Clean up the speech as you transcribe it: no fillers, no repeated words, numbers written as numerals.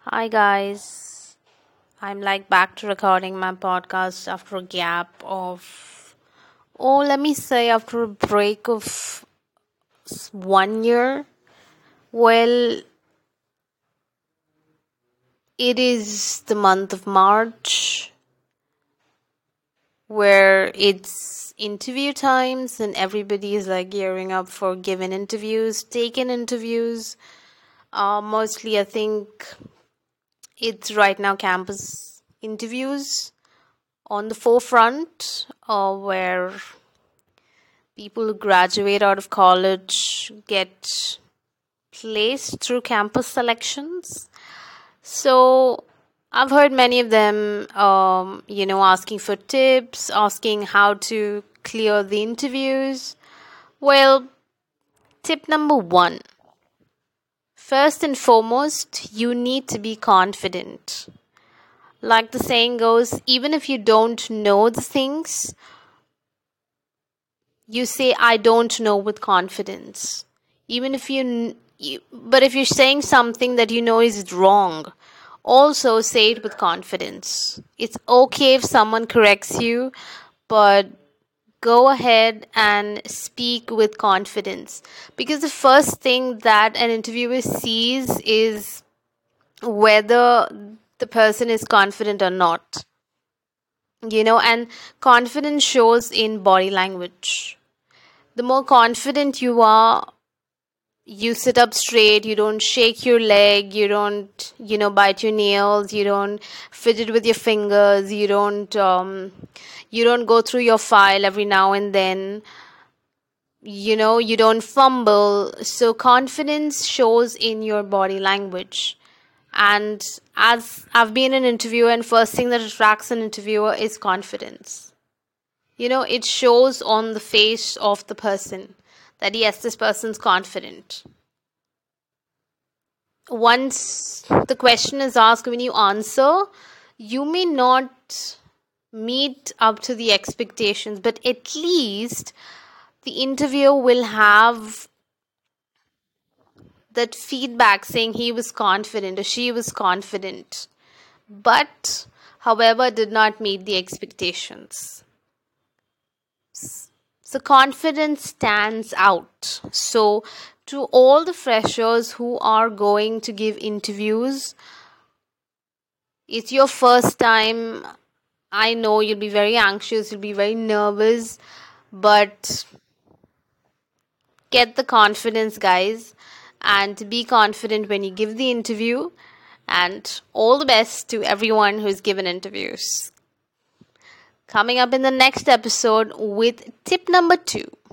Hi guys, I'm back to recording my podcast after a gap of, let me say, after a break of 1 year. Well, it is the month of March where it's interview times and everybody is gearing up for giving interviews, taking interviews. Mostly, I think it's right now campus interviews on the forefront, where people who graduate out of college get placed through campus selections. So I've heard many of them, asking for tips, asking how to clear the interviews. Well, tip number one: first and foremost, you need to be confident. Like the saying goes, even if you don't know the things, you say I don't know with confidence. Even if but if you're saying something that you know is wrong, also say it with confidence. It's okay if someone corrects you, but go ahead and speak with confidence, because the first thing that an interviewer sees is whether the person is confident or not. And confidence shows in body language. The more confident you are, you sit up straight, you don't shake your leg, you don't, bite your nails, you don't fidget with your fingers, you don't go through your file every now and then, you don't fumble. So confidence shows in your body language. And as I've been an interviewer, and first thing that attracts an interviewer is confidence. It shows on the face of the person that yes, this person's confident. Once the question is asked, when you answer, you may not meet up to the expectations, but at least the interviewer will have that feedback saying he was confident or she was confident, but however did not meet the expectations. So confidence stands out. So to all the freshers who are going to give interviews, it's your first time. I know you'll be very anxious, you'll be very nervous, but get the confidence, guys, and be confident when you give the interview. And all the best to everyone who's given interviews. Coming up in the next episode with tip number 2.